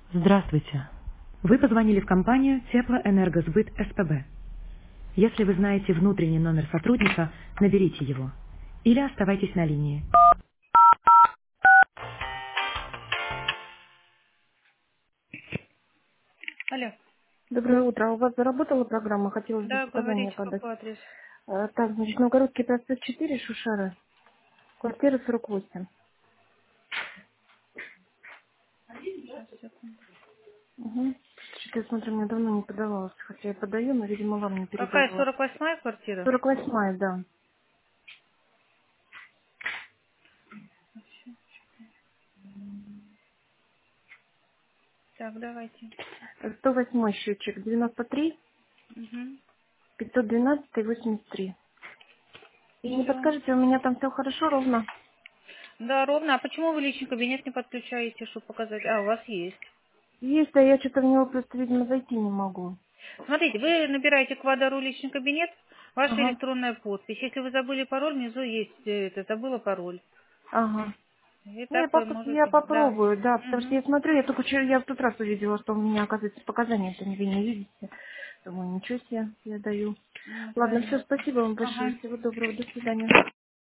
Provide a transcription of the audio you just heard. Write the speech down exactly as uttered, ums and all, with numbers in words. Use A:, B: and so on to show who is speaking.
A: Здравствуйте. Вы позвонили в компанию Теплоэнергосбыт СПБ. Если вы знаете внутренний номер сотрудника, наберите его. Или оставайтесь на линии. Алло.
B: Доброе утро. А у вас заработала программа? Хотелось бы
A: Да,
B: показания
A: говорите,
B: подать.
A: какой адрес?
B: Э, Так, значит, Новгородский проспект четыре, Шушара, квартира сорок восемь.
A: Сейчас, секунду.
B: Угу. Что-то я смотрю, мне давно не подавалось, хотя я подаю, но, видимо, вам не
A: Какая,
B: передавала.
A: сорок восьмая квартира?
B: сорок восьмая, да.
A: Так, давайте.
B: Э, сто восьмой счетчик, девяносто три,
A: Угу.
B: пятьсот двенадцать, восемьдесят три. И не
A: Все.
B: подскажете, у меня там все хорошо, ровно?
A: Да, ровно. А почему вы личный кабинет не подключаете, чтобы показать? А, у вас есть.
B: Есть, а я что-то в него просто, видимо, зайти не могу.
A: Смотрите, вы набираете квадру личный кабинет, ваша
B: Ага,
A: электронная подпись. Если вы забыли пароль, внизу есть э, это, забыла пароль.
B: ага.
A: И
B: Ну, я,
A: так вы
B: поп- я
A: можете. Да.
B: попробую, да, потому что
A: Угу.
B: я смотрю, я только вчера, я в тот раз увидела, что у меня, оказывается, показания-то вы не видите. Думаю, ничего себе, я даю.
A: Ну,
B: Ладно, все,
A: понятно.
B: спасибо вам большое,
A: Ага.
B: всего доброго, до свидания.